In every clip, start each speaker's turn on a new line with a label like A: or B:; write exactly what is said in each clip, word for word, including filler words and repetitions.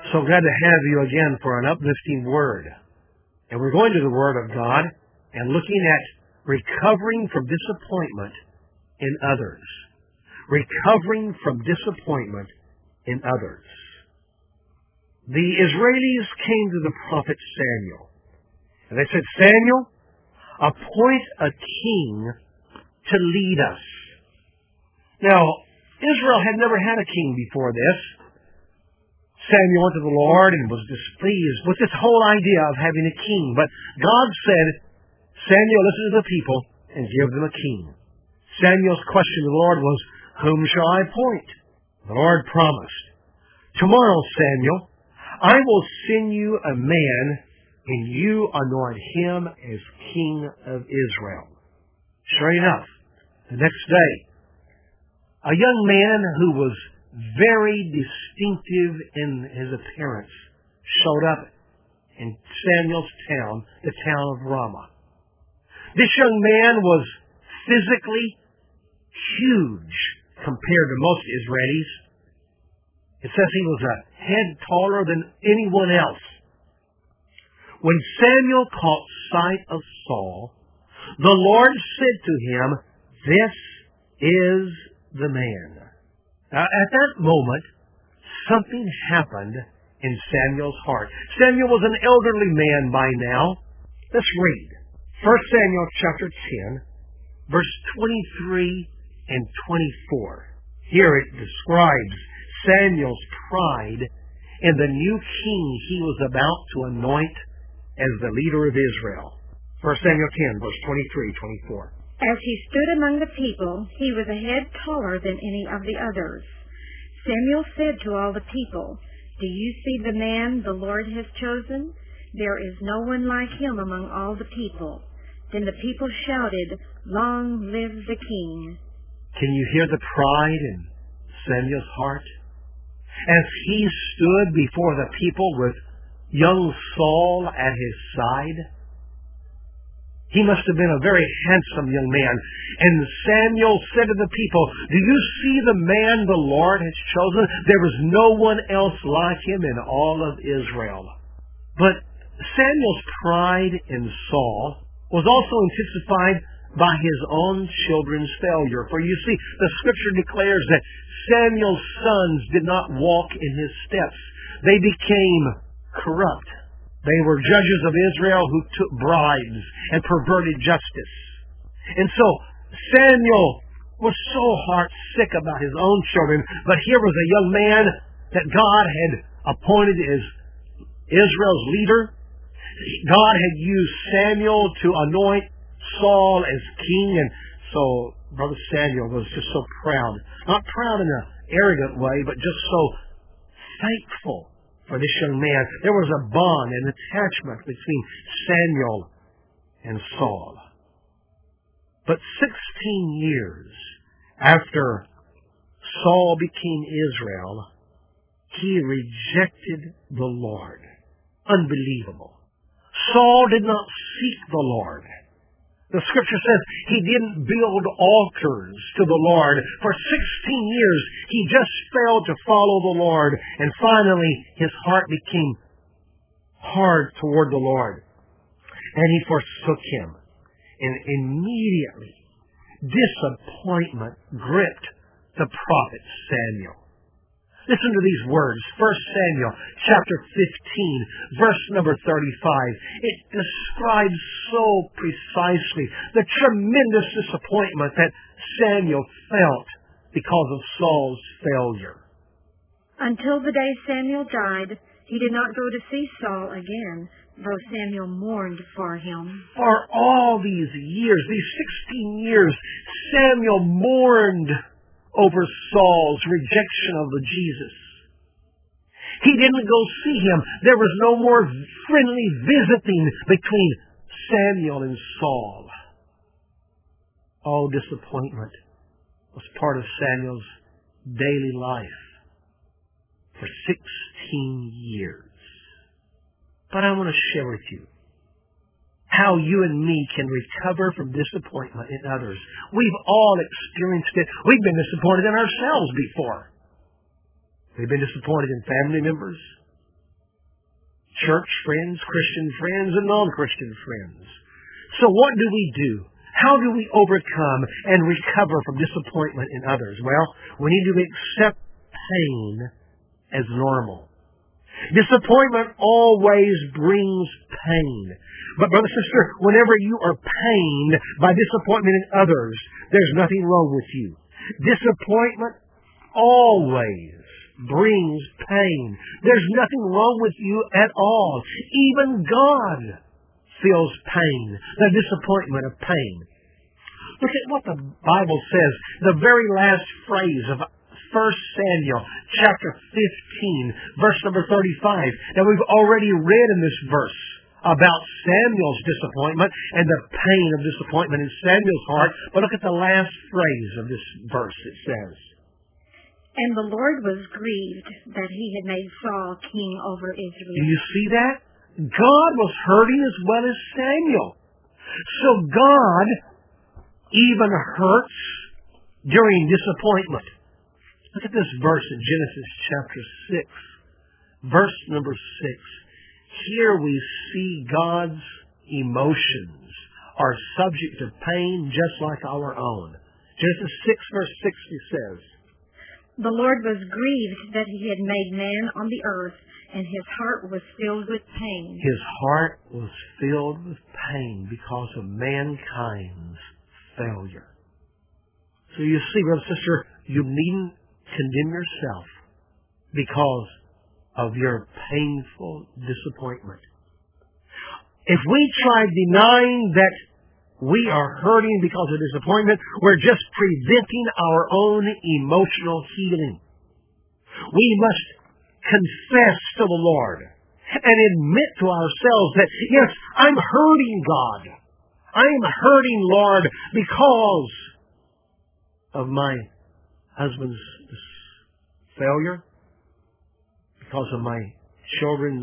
A: So glad to have you again for an uplifting word. And we're going to the Word of God and looking at recovering from disappointment in others. Recovering from disappointment in others. The Israelis came to the prophet Samuel. And they said, Samuel, appoint a king to lead us. Now, Israel had never had a king before this. Samuel went to the Lord and was displeased with this whole idea of having a king. But God said, Samuel, listen to the people and give them a king. Samuel's question to the Lord was, whom shall I appoint? The Lord promised, tomorrow, Samuel, I will send you a man, and you anoint him as king of Israel. Sure enough, the next day, a young man who was very distinctive in his appearance showed up in Samuel's town, the town of Ramah. This young man was physically huge compared to most Israelis. It says he was a head taller than anyone else. When Samuel caught sight of Saul, the Lord said to him, this is the man. Now, at that moment, something happened in Samuel's heart. Samuel was an elderly man by now. Let's read. First Samuel chapter ten, verse twenty-three and twenty-four. Here it describes Samuel's pride in the new king he was about to anoint as the leader of Israel. First Samuel ten, verse twenty-three, twenty-four.
B: As he stood among the people, he was a head taller than any of the others. Samuel said to all the people, do you see the man the Lord has chosen? There is no one like him among all the people. Then the people shouted, long live the king.
A: Can you hear the pride in Samuel's heart? As he stood before the people with young Saul at his side, he must have been a very handsome young man. And Samuel said to the people, do you see the man the Lord has chosen? There is no one else like him in all of Israel. But Samuel's pride in Saul was also intensified by his own children's failure. For you see, the Scripture declares that Samuel's sons did not walk in his steps. They became corrupt. They were judges of Israel who took bribes and perverted justice. And so Samuel was so heart sick about his own children, but here was a young man that God had appointed as Israel's leader. God had used Samuel to anoint Saul as king, and so Brother Samuel was just so proud. Not proud in an arrogant way, but just so thankful for this young man. There was a bond and attachment between Samuel and Saul. But sixteen years after Saul became Israel, he rejected the Lord. Unbelievable. Saul did not seek the Lord. The Scripture says he didn't build altars to the Lord. For sixteen years, he just failed to follow the Lord. And finally, his heart became hard toward the Lord. And he forsook him. And immediately, disappointment gripped the prophet Samuel. Listen to these words. First Samuel chapter fifteen, verse number thirty-five. It describes so precisely the tremendous disappointment that Samuel felt because of Saul's failure.
B: Until the day Samuel died, he did not go to see Saul again, though Samuel mourned for him.
A: For all these years, these sixteen years, Samuel mourned over Saul's rejection of the Jesus. He didn't go see him. There was no more friendly visiting between Samuel and Saul. Oh, disappointment was part of Samuel's daily life for sixteen years. But I want to share with you how you and me can recover from disappointment in others. We've all experienced it. We've been disappointed in ourselves before. We've been disappointed in family members, church friends, Christian friends, and non-Christian friends. So what do we do? How do we overcome and recover from disappointment in others? Well, we need to accept pain as normal. Disappointment always brings pain. But brother, sister, whenever you are pained by disappointment in others, there's nothing wrong with you. Disappointment always brings pain. There's nothing wrong with you at all. Even God feels pain, the disappointment of pain. Look at what the Bible says, the very last phrase of First Samuel chapter fifteen, verse number thirty-five. Now we've already read in this verse about Samuel's disappointment and the pain of disappointment in Samuel's heart. But look at the last phrase of this verse. It says,
B: "And the Lord was grieved that he had made Saul king over Israel."
A: Do you see that? God was hurting as well as Samuel. So God even hurts during disappointment. Look at this verse in Genesis chapter six, verse number six. Here we see God's emotions are subject to pain just like our own. Genesis six, verse sixty says,
B: "The Lord was grieved that he had made man on the earth, and his heart was filled with pain."
A: His heart was filled with pain because of mankind's failure. So you see, brother, sister, you needn't condemn yourself because of your painful disappointment. If we try denying that we are hurting because of disappointment, we're just preventing our own emotional healing. We must confess to the Lord and admit to ourselves that, yes, I'm hurting, God. I'm hurting, Lord, because of my husband's failure, because of my children's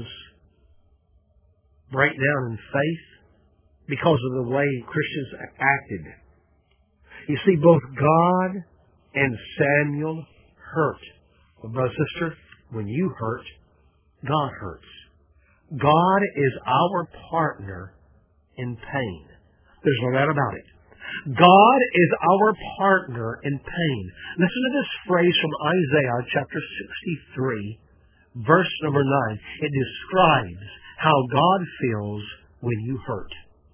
A: breakdown in faith, because of the way Christians acted. You see, both God and Samuel hurt. But brother, sister, when you hurt, God hurts. God is our partner in pain. There's no doubt about it. God is our partner in pain. Listen to this phrase from Isaiah chapter sixty-three, verse number nine. It describes how God feels when you hurt.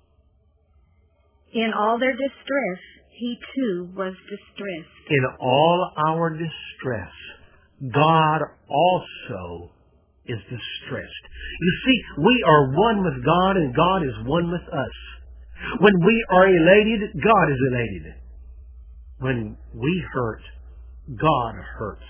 B: "In all their distress, he too was distressed."
A: In all our distress, God also is distressed. You see, we are one with God and God is one with us. When we are elated, God is elated. When we hurt, God hurts.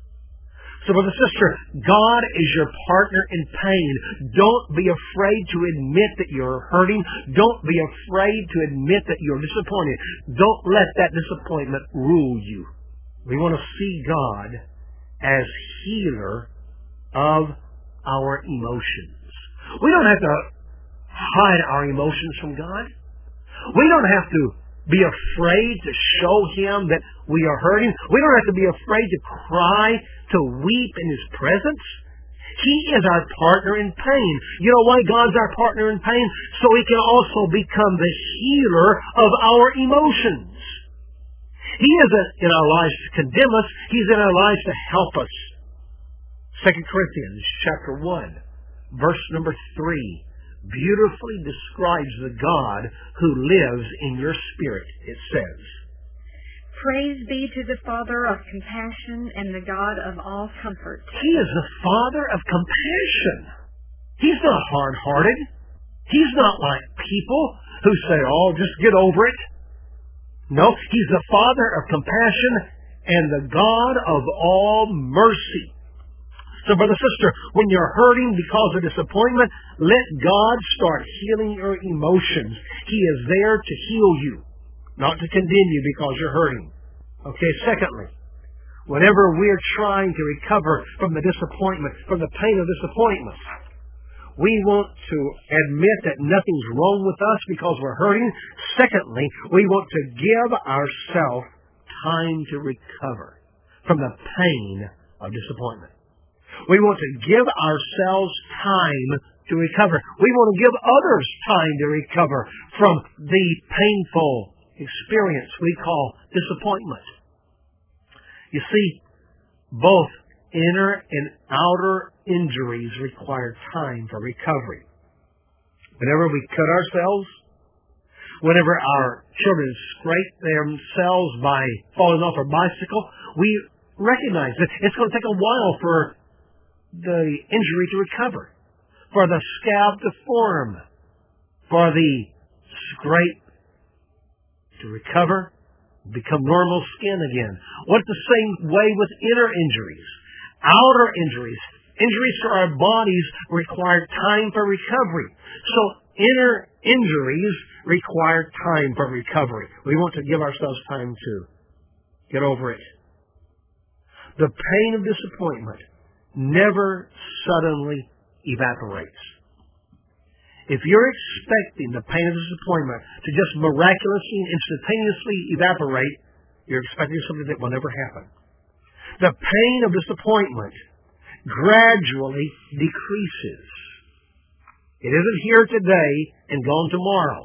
A: So, brother, sister, God is your partner in pain. Don't be afraid to admit that you're hurting. Don't be afraid to admit that you're disappointed. Don't let that disappointment rule you. We want to see God as healer of our emotions. We don't have to hide our emotions from God. We don't have to be afraid to show Him that we are hurting. We don't have to be afraid to cry, to weep in His presence. He is our partner in pain. You know why God's our partner in pain? So He can also become the healer of our emotions. He isn't in our lives to condemn us. He's in our lives to help us. Second Corinthians chapter one, verse number three, beautifully describes the God who lives in your spirit. It says,
B: "Praise be to the Father of compassion and the God of all comfort."
A: He is the Father of compassion. He's not hard-hearted. He's not like people who say, oh, just get over it. No, He's the Father of compassion and the God of all mercy. So, brother, sister, when you're hurting because of disappointment, let God start healing your emotions. He is there to heal you, not to condemn you because you're hurting. Okay, secondly, whenever we're trying to recover from the disappointment, from the pain of disappointment, we want to admit that nothing's wrong with us because we're hurting. Secondly, we want to give ourselves time to recover from the pain of disappointment. We want to give ourselves time to recover. We want to give others time to recover from the painful experience we call disappointment. You see, both inner and outer injuries require time for recovery. Whenever we cut ourselves, whenever our children scrape themselves by falling off a bicycle, we recognize that it's going to take a while for the injury to recover, for the scab to form, for the scrape to recover, become normal skin again. Well, it's the same way with inner injuries. Outer injuries, injuries to our bodies require time for recovery. So inner injuries require time for recovery. We want to give ourselves time to get over it. The pain of disappointment never suddenly evaporates. If you're expecting the pain of disappointment to just miraculously and instantaneously evaporate, you're expecting something that will never happen. The pain of disappointment gradually decreases. It isn't here today and gone tomorrow.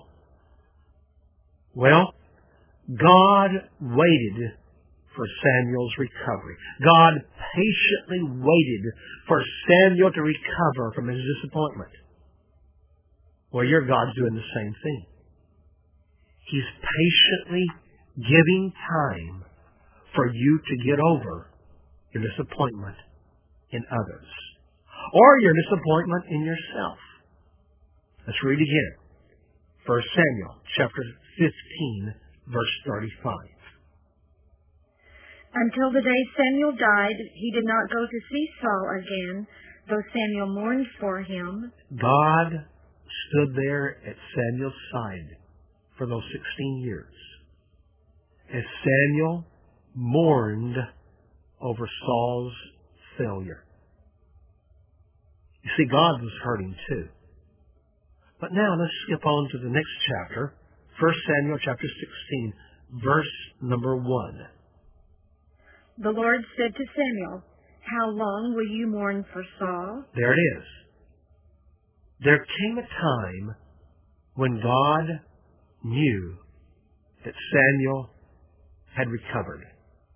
A: Well, God waited for Samuel's recovery. God patiently waited for Samuel to recover from his disappointment. Well, your God's doing the same thing. He's patiently giving time for you to get over your disappointment in others, or your disappointment in yourself. Let's read again. First Samuel chapter fifteen, verse thirty-five.
B: Until the day Samuel died, he did not go to see Saul again, though Samuel mourned for him.
A: God stood there at Samuel's side for those sixteen years as Samuel mourned over Saul's failure. You see, God was hurting too. But now let's skip on to the next chapter, First Samuel chapter sixteen, verse number one.
B: The Lord said to Samuel, "How long will you mourn for Saul?"
A: There it is. There came a time when God knew that Samuel had recovered.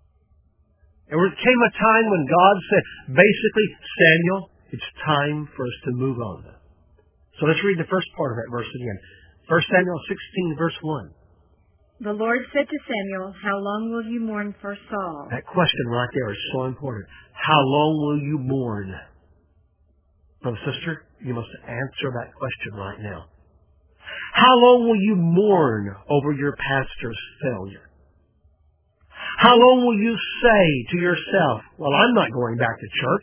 A: There came a time when God said, basically, Samuel, it's time for us to move on. So let's read the first part of that verse again. First Samuel sixteen, verse one.
B: The Lord said to Samuel, "How long will you mourn for Saul?"
A: That question right there is so important. How long will you mourn? Brother, sister, you must answer that question right now. How long will you mourn over your pastor's failure? How long will you say to yourself, well, I'm not going back to church?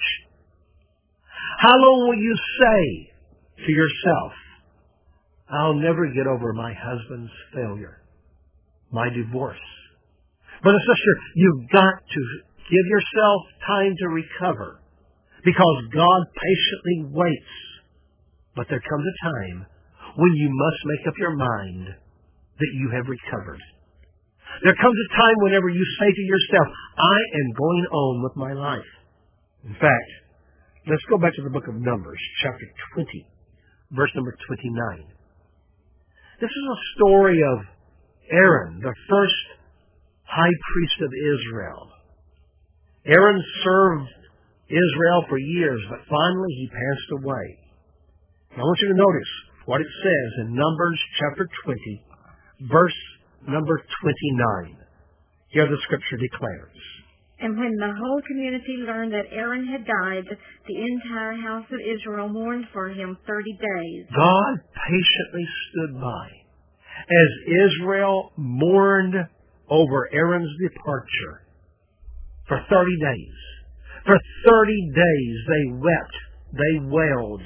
A: How long will you say to yourself, I'll never get over my husband's failure, my divorce? Brother, sister, you've got to give yourself time to recover because God patiently waits. But there comes a time when you must make up your mind that you have recovered. There comes a time whenever you say to yourself, I am going on with my life. In fact, let's go back to the book of Numbers, chapter twenty, verse number twenty-nine. This is a story of Aaron, the first high priest of Israel. Aaron served Israel for years, but finally he passed away. Now I want you to notice what it says in Numbers chapter twenty, verse number twenty-nine. Here the scripture declares.
B: And when the whole community learned that Aaron had died, the entire house of Israel mourned for him thirty days.
A: God patiently stood by as Israel mourned over Aaron's departure for thirty days. For thirty days they wept, they wailed,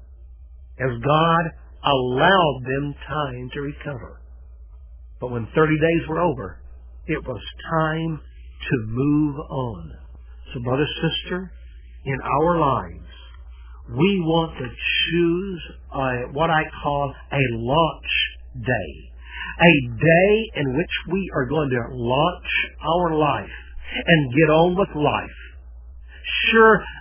A: as God allowed them time to recover. But when thirty days were over, it was time to move on. So, brother, sister, in our lives, we want to choose a, what I call a launch day. A day in which we are going to launch our life and get on with life. Sure,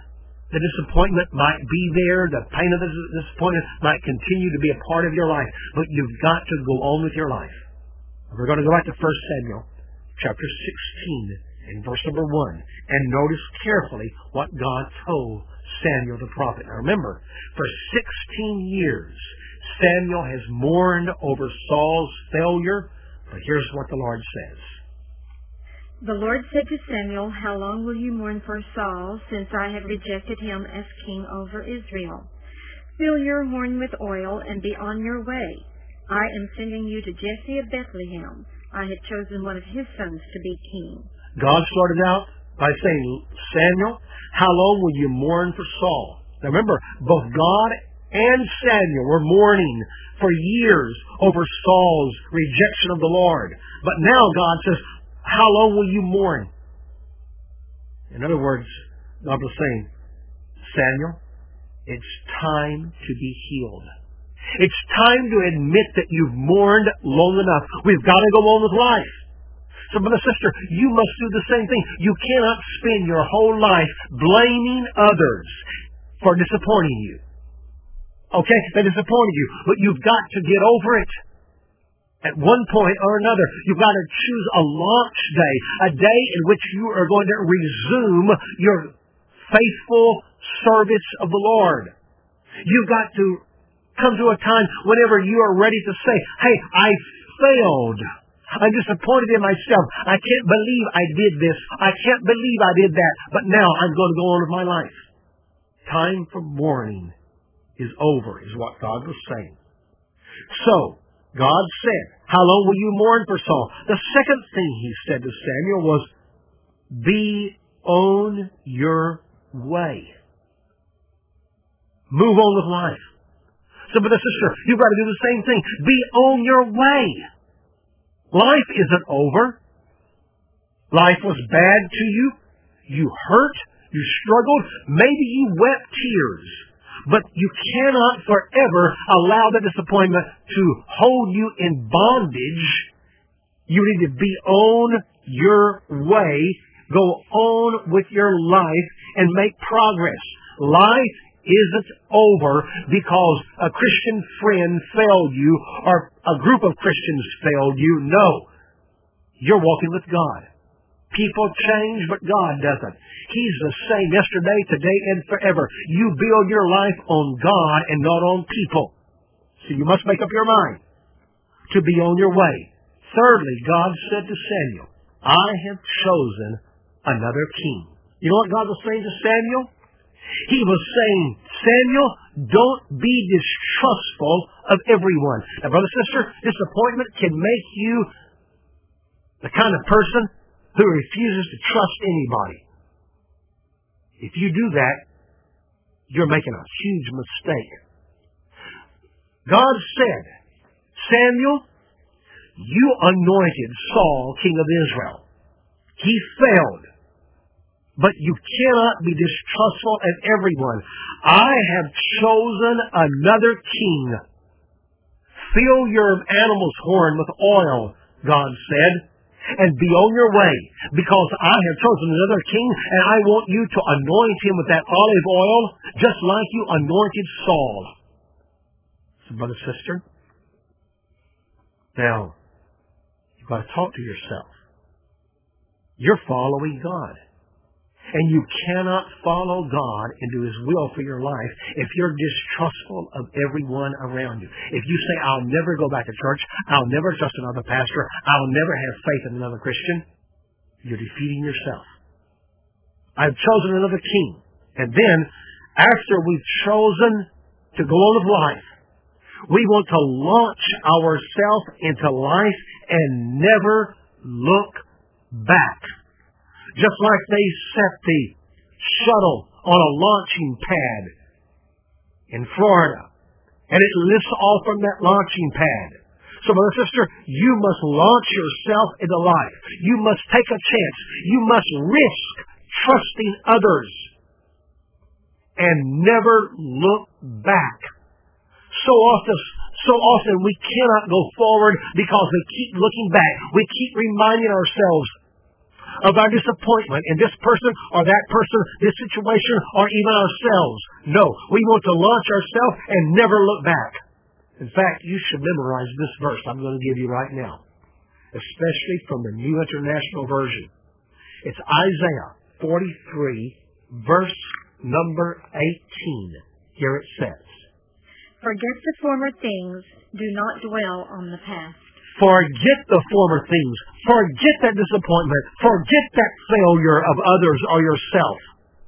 A: The disappointment might be there. The pain of the disappointment might continue to be a part of your life. But you've got to go on with your life. We're going to go back to First Samuel chapter sixteen and verse number one. And notice carefully what God told Samuel the prophet. Now remember, for sixteen years, Samuel has mourned over Saul's failure. But here's what the Lord says.
B: The Lord said to Samuel, "How long will you mourn for Saul, since I have rejected him as king over Israel? Fill your horn with oil and be on your way. I am sending you to Jesse of Bethlehem. I have chosen one of his sons to be king."
A: God started out by saying, Samuel, how long will you mourn for Saul? Now remember, both God and Samuel were mourning for years over Saul's rejection of the Lord. But now God says, how long will you mourn? In other words, God was saying, Samuel, it's time to be healed. It's time to admit that you've mourned long enough. We've got to go on with life. So, brother, sister, you must do the same thing. You cannot spend your whole life blaming others for disappointing you. Okay? They disappointed you, but you've got to get over it. At one point or another, you've got to choose a launch day, a day in which you are going to resume your faithful service of the Lord. You've got to come to a time whenever you are ready to say, hey, I failed. I'm disappointed in myself. I can't believe I did this. I can't believe I did that. But now I'm going to go on with my life. Time for mourning is over, is what God was saying. So, God said, how long will you mourn for Saul? The second thing he said to Samuel was, be on your way. Move on with life. So, brother, sister, you've got to do the same thing. Be on your way. Life isn't over. Life was bad to you. You hurt. You struggled. Maybe you wept tears. But you cannot forever allow the disappointment to hold you in bondage. You need to be on your way. Go on with your life and make progress. Life isn't over because a Christian friend failed you or a group of Christians failed you. No. You're walking with God. People change, but God doesn't. He's the same yesterday, today, and forever. You build your life on God and not on people. So you must make up your mind to be on your way. Thirdly, God said to Samuel, I have chosen another king. You know what God was saying to Samuel? He was saying, Samuel, don't be distrustful of everyone. Now, brother, sister, disappointment can make you the kind of person who refuses to trust anybody. If you do that, you're making a huge mistake. God said, Samuel, you anointed Saul king of Israel. He failed. But you cannot be distrustful of everyone. I have chosen another king. Fill your animal's horn with oil, God said, and be on your way, because I have chosen another king, and I want you to anoint him with that olive oil, just like you anointed Saul. So, brother, sister, now, you've got to talk to yourself. You're following God. And you cannot follow God and do His will for your life if you're distrustful of everyone around you. If you say, I'll never go back to church, I'll never trust another pastor, I'll never have faith in another Christian, you're defeating yourself. I've chosen another king. And then, after we've chosen to go on with life, we want to launch ourselves into life and never look back. Just like they set the shuttle on a launching pad in Florida, and it lifts off from that launching pad. So, brother, sister, you must launch yourself into life. You must take a chance. You must risk trusting others and never look back. So often, so often we cannot go forward because we keep looking back. We keep reminding ourselves of our disappointment in this person or that person, this situation, or even ourselves. No, we want to launch ourselves and never look back. In fact, you should memorize this verse I'm going to give you right now, especially from the New International Version. It's Isaiah forty-three, verse number eighteen. Here it says,
B: "Forget the former things, do not dwell on the past."
A: Forget the former things. Forget that disappointment. Forget that failure of others or yourself.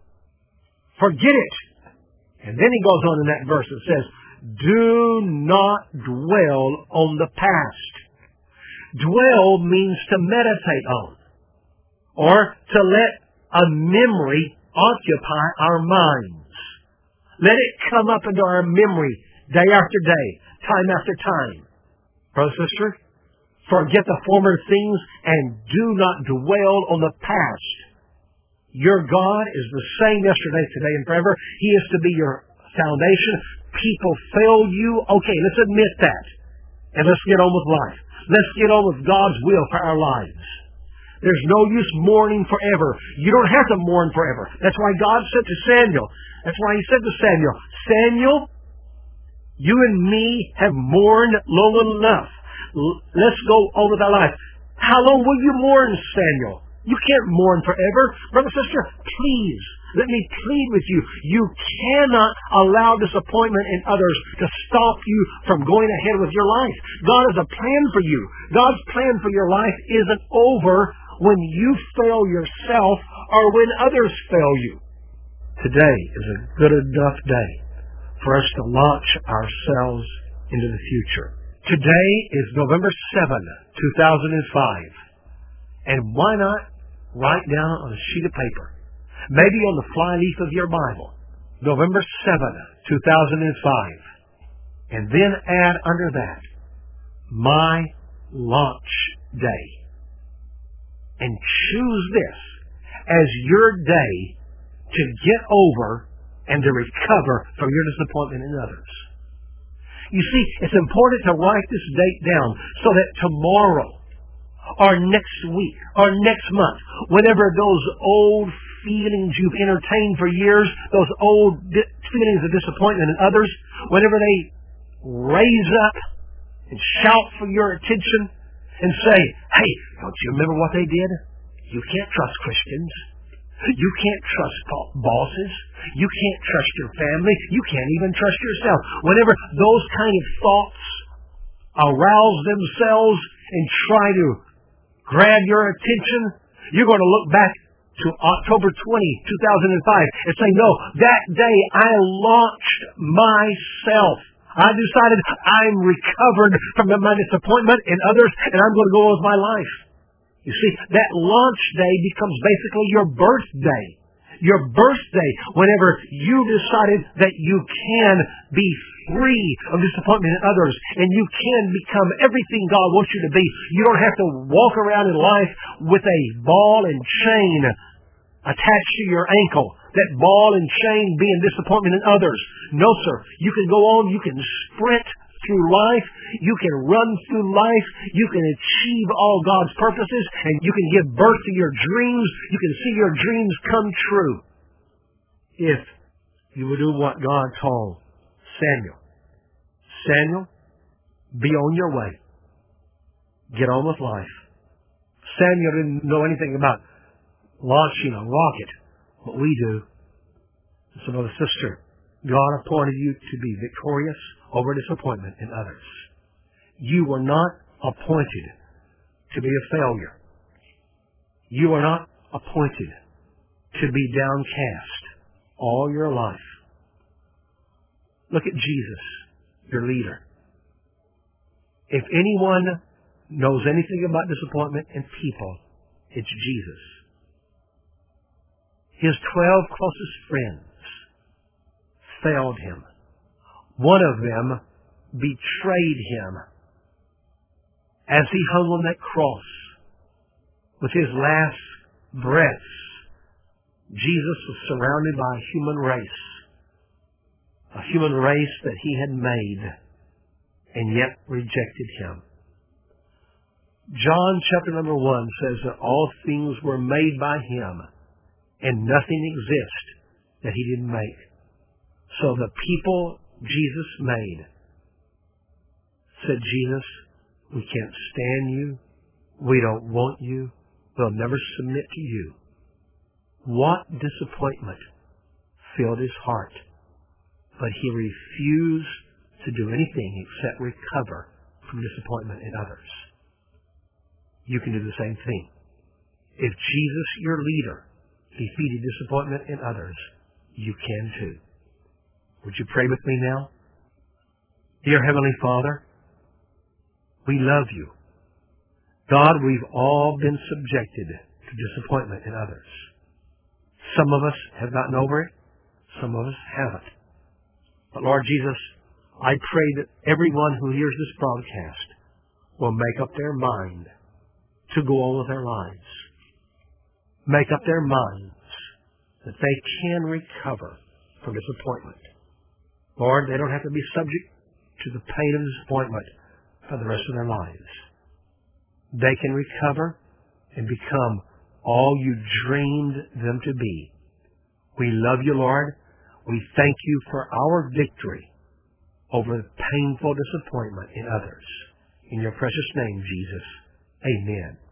A: Forget it. And then he goes on in that verse and says, do not dwell on the past. Dwell means to meditate on, or to let a memory occupy our minds. Let it come up into our memory day after day, time after time. Brother, sister, forget the former things and do not dwell on the past. Your God is the same yesterday, today, and forever. He is to be your foundation. People fail you. Okay, let's admit that. And let's get on with life. Let's get on with God's will for our lives. There's no use mourning forever. You don't have to mourn forever. That's why God said to Samuel, that's why He said to Samuel, Samuel, you and me have mourned long enough. Let's go on with our life. How long will you mourn, Samuel? You can't mourn forever. Brother, sister, please, let me plead with you. You cannot allow disappointment in others to stop you from going ahead with your life. God has a plan for you. God's plan for your life isn't over when you fail yourself or when others fail you. Today is a good enough day for us to launch ourselves into the future. Today is November seventh, two thousand five. And why not write down on a sheet of paper, maybe on the flyleaf of your Bible, November seventh, two thousand five, and then add under that, my launch day. And choose this as your day to get over and to recover from your disappointment in others. You see, it's important to write this date down so that tomorrow or next week or next month, whenever those old feelings you've entertained for years, those old di- feelings of disappointment in others, whenever they raise up and shout for your attention and say, hey, don't you remember what they did? You can't trust Christians. You can't trust bosses. You can't trust your family. You can't even trust yourself. Whenever those kind of thoughts arouse themselves and try to grab your attention, you're going to look back to October twentieth, two thousand five and say, no, that day I launched myself. I decided I'm recovered from my disappointment in others and I'm going to go on with my life. You see, that launch day becomes basically your birthday. Your birthday, whenever you decided that you can be free of disappointment in others and you can become everything God wants you to be. You don't have to walk around in life with a ball and chain attached to your ankle. That ball and chain being disappointment in others. No, sir. You can go on. You can sprint through life. You can run through life. You can achieve all God's purposes, and you can give birth to your dreams. You can see your dreams come true if you would do what God told Samuel. Samuel, be on your way. Get on with life. Samuel didn't know anything about launching a rocket, but we do. So, brother, sister, God appointed you to be victorious over disappointment in others. You were not appointed to be a failure. You are not appointed to be downcast all your life. Look at Jesus, your leader. If anyone knows anything about disappointment in people, it's Jesus. His twelve closest friends failed him. One of them betrayed him. As he hung on that cross with his last breaths, Jesus was surrounded by a human race. A human race that he had made and yet rejected him. John chapter number one says that all things were made by Him, and nothing exists that He didn't make. So the people Jesus made said, Jesus, we can't stand you. We don't want you. We'll never submit to you. What disappointment filled His heart. But He refused to do anything except recover from disappointment in others. You can do the same thing. If Jesus, your leader, defeated disappointment in others, you can too. Would you pray with me now? Dear Heavenly Father, we love you. God, we've all been subjected to disappointment in others. Some of us have gotten over it. Some of us haven't. But Lord Jesus, I pray that everyone who hears this broadcast will make up their mind to go on with their lives. Make up their minds that they can recover from disappointment. Lord, they don't have to be subject to the pain of disappointment for the rest of their lives. They can recover and become all you dreamed them to be. We love you, Lord. We thank you for our victory over the painful disappointment in others. In your precious name, Jesus. Amen.